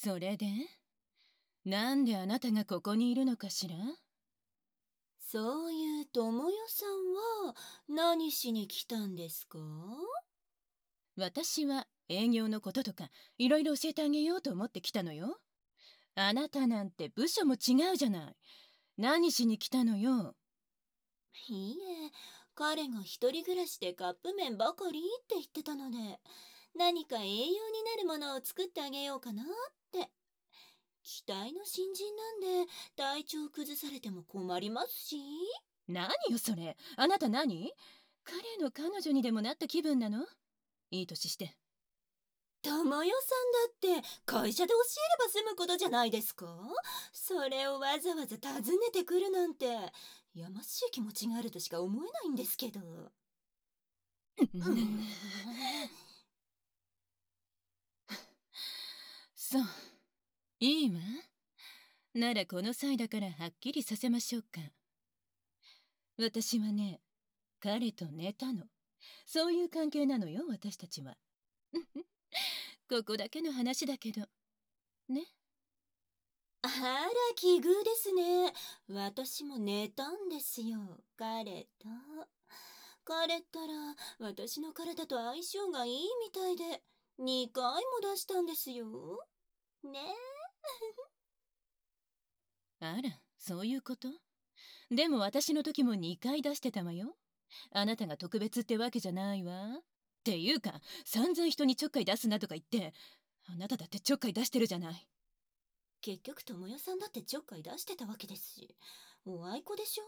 それでなんであなたがここにいるのかしら？ そういう友よさんは何しに来たんですか？ 私は営業のこととかいろいろ教えてあげようと思って来たのよ。あなたなんて部署も違うじゃない。何しに来たのよ。 いいえ、彼が一人暮らしでカップ麺ばかりって言ってたので、何か栄養になるものを作ってあげようかなって。期待の新人なんで体調崩されても困りますし。 何よそれ。あなた何？彼の彼女にでもなった気分なの？いい年して。 玉代さんだって会社で教えれば済むことじゃないですか？それをわざわざ訪ねてくるなんてやましい気持ちがあるとしか思えないんですけど。 そう、いいわ。ならこの際だからはっきりさせましょうか。私はね、彼と寝たの。そういう関係なのよ、私たちは。ここだけの話だけど。ね。 あら、奇遇ですね。私も寝たんですよ、彼と。彼ったら私の体と相性がいいみたいで2回も出したんですよ。ね。 あら、そういうこと？でも私の時も2回出してたわよ。あなたが特別ってわけじゃないわ。っていうか、散々人にちょっかい出すなとか言って、あなただってちょっかい出してるじゃない。 結局智代さんだってちょっかい出してたわけですし、おあいこでしょ。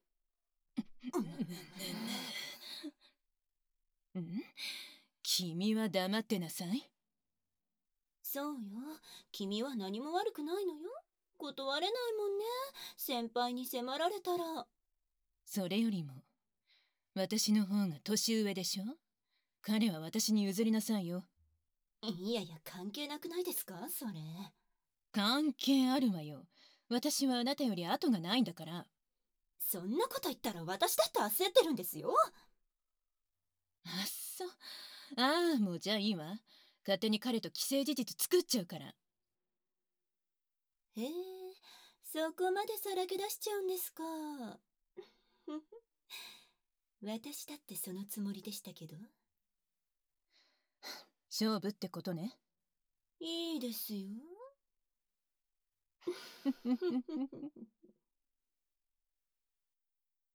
うん？君は黙ってなさい。 そうよ、君は何も悪くないのよ。断れないもんね、先輩に迫られたら。 それよりも、私の方が年上でしょ？彼は私に譲りなさいよ。 いやいや、関係なくないですかそれ。 関係あるわよ。私はあなたより後がないんだから。 そんなこと言ったら私だって焦ってるんですよ。 あっそ。ああ、もうじゃあいいわ。勝手に彼と既成事実作っちゃうから。 へえ、そこまでさらけ出しちゃうんですか。私だってそのつもりでしたけど。 勝負ってことね。 いいですよ。